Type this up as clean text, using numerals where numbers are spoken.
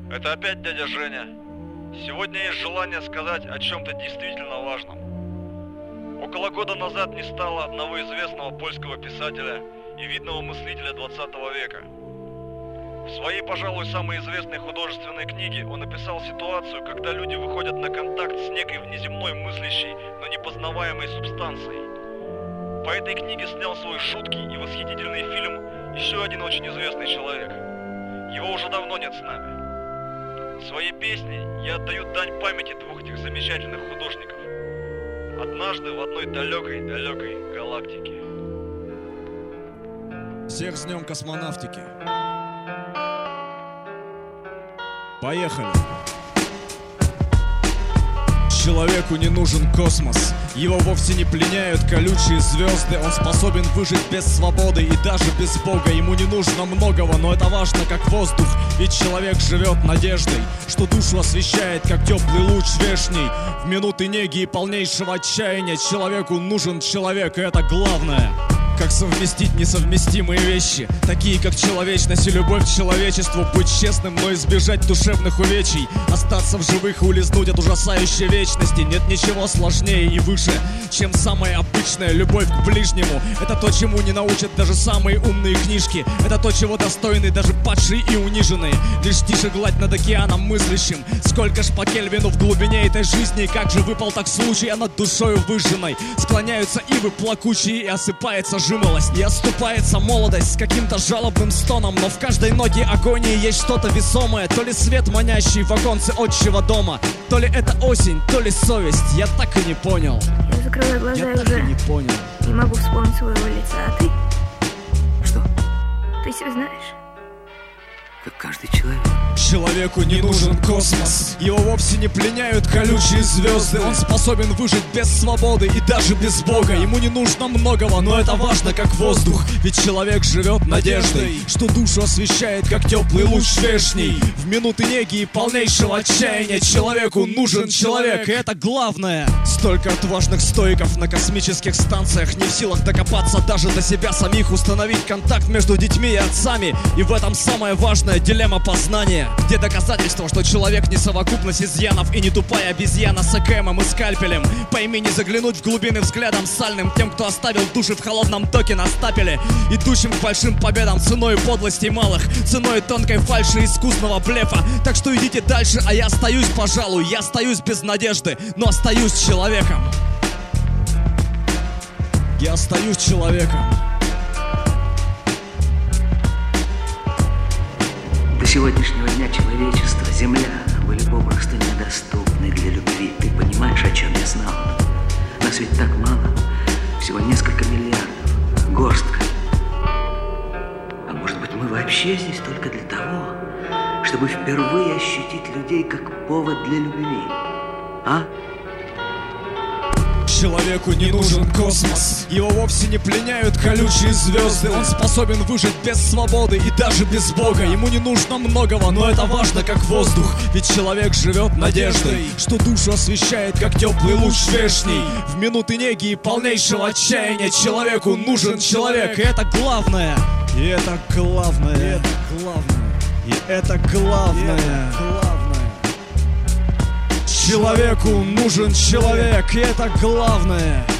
Это опять дядя Женя. Сегодня есть желание сказать о чем-то действительно важном. Около года назад не стало одного известного польского писателя и видного мыслителя 20 века. В своей, пожалуй, самой известной художественной книге он описал ситуацию, когда люди выходят на контакт с некой внеземной мыслящей, но непознаваемой субстанцией. По этой книге снял свой жуткий и восхитительный фильм еще один очень известный человек. Его уже давно нет с нами. Своей песней я отдаю дань памяти двух этих замечательных художников. Однажды в одной далекой галактике. Всех с днем космонавтики. Поехали. Человеку не нужен космос. Его вовсе не пленяют колючие звезды. Он способен выжить без свободы и даже без Бога. Ему не нужно многого, но это важно как воздух. Ведь человек живет надеждой, что душу освещает, как теплый луч вешний. В минуты неги и полнейшего отчаяния человеку нужен человек, и это главное. Как совместить несовместимые вещи, такие как человечность и любовь к человечеству. Быть честным, но избежать душевных увечий. Остаться в живых и улизнуть от ужасающей вечности. Нет ничего сложнее и выше, чем самая обычная любовь к ближнему. Это то, чему не научат даже самые умные книжки. Это то, чего достойны даже падшие и униженные. Лишь тише гладь над океаном мыслящим. Сколько ж по Кельвину в глубине этой жизни. Как же выпал так случай, а над душою выжженной склоняются ивы плакучие и осыпается жимолость. И оступается молодость с каким-то жалобным стоном. Но в каждой ноте агонии есть что-то весомое. То ли свет, манящий в оконце отчего дома, то ли это осень, то ли совесть. Я так и не понял. Я закрываю глаза Я и так уже и не понял. не могу вспомнить своего лица. А ты? Что? Ты все знаешь? Как каждый человек. Человеку не нужен космос. Его вовсе не пленяют колючие звезды. Он способен выжить без свободы и даже без Бога. Ему не нужно многого, но это важно как воздух. Ведь человек живет надеждой, что душу освещает, как теплый луч вешний. В минуты неги и полнейшего отчаяния человеку нужен человек, и это главное. Столько отважных стоиков на космических станциях не в силах докопаться даже до себя самих, установить контакт между детьми и отцами. И в этом самое важное дилемма познания. Где доказательство, что человек не совокупность изъянов и не тупая обезьяна с ЭКМом и скальпелем? Пойми, не заглянуть в глубины взглядом сальным тем, кто оставил души в холодном токе на стапеле, идущим к большим победам ценой подлости малых, ценой тонкой фальши и искусного блефа. Так что идите дальше, а я остаюсь, пожалуй, я остаюсь без надежды, но остаюсь человеком. Я остаюсь человеком. До сегодняшнего дня человечество, земля были попросту недоступны для любви. Ты понимаешь, о чем я знал? Нас ведь так мало, всего несколько миллиардов, горстка. А может быть, мы вообще здесь только для того, чтобы впервые ощутить людей как повод для любви? А? Человеку не нужен космос. Его вовсе не пленяют колючие звезды. Он способен выжить без свободы и даже без Бога. Ему не нужно многого, но это важно как воздух. Ведь человек живет надеждой, что душу освещает, как теплый луч вешний. В минуты неги и полнейшего отчаяния человеку нужен человек, и это главное. И это главное. И это главное. И это главное. Человеку нужен человек, и это главное.